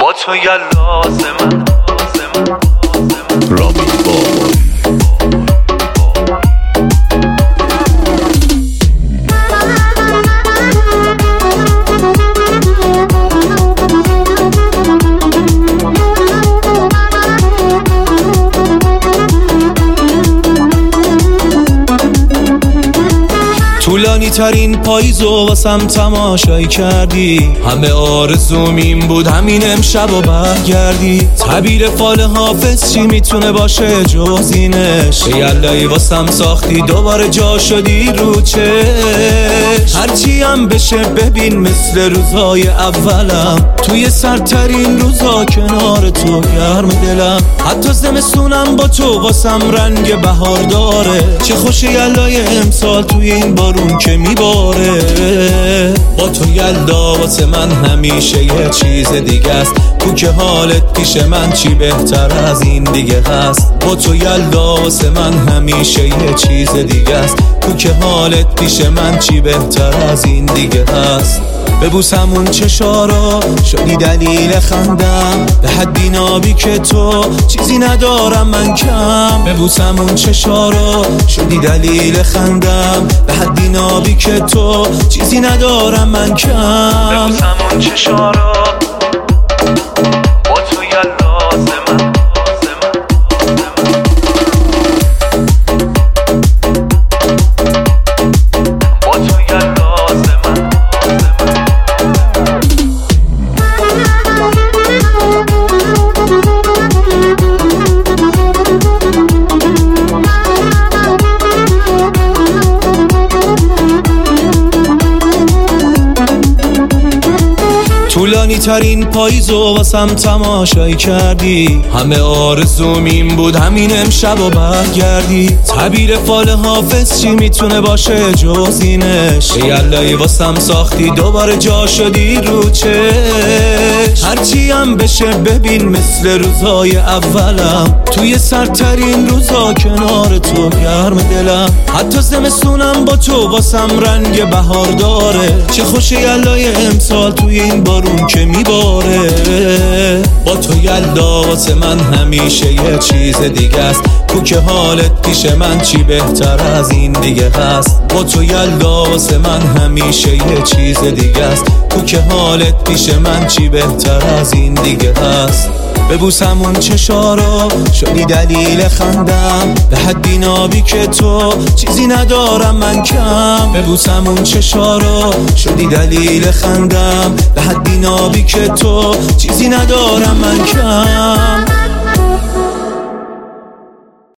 با تو یلاز من رامی بابا. طولانی ترین پاییزو واسم تماشایی کردی، همه آرزوم این بود همین امشب و برگردی. تعبیر فال حافظ چی میتونه باشه جز اینش؟ یلایی واسم ساختی دوباره جا شدی رو چش. هرچی هم بشه ببین مثل روزهای اولم، توی سردترین روزا کنار تو گرم دلم. حتی زمستونم با تو واسم رنگ بهار داره. چه خوش یلای امسال توی این بارون که میباره. با تو یلدا واسه من همیشه یه چیز دیگه است. تو که حالت پیش من چی بهتر از این دیگه هست. با تو یلدا واسه من همیشه یه چیز دیگه است. تو که حالت پیش من چی بهتر از این دیگه هست. ببوسم اون چشارا شدی دلیل خندم، به حدی نابی که تو چیزی ندارم من کم. ببوسم اون چشارا شدی دلیل خندم، به حدی نابی که تو چیزی ندارم من کم. ببوسم اون چشارا با تو یلاز من. طولانی ترین پاییزو واسم تماشایی کردی، همه آرزوم این بود همین امشب و برگردی. تعبیر فال حافظ چی میتونه باشه جز اینش؟ یلایی واسم ساختی دوباره جا شدی رو چش. هرچی هم بشه ببین مثل روزهای اولم، توی سردترین روزا کنار تو گرم دلم. حتی زمستونم با تو واسم رنگ بهار داره. چه خوش یلای امسال توی این بارون که میباره. با تو یلدا واسه من همیشه یه چیز دیگه است. تو که حالت پیش من چی بهتر از این دیگه هست. با تو یلدا واسه من همیشه یه چیز دیگه است. تو که حالت پیش من چی بهتر از این دیگه هست. ببوسم اون چشارا شدی دلیل خندم، به حدی نابی که تو چیزی ندارم من کم. ببوسم اون چشارا شدی دلیل خندم، به حدی نابی که تو چیزی ندارم من کم.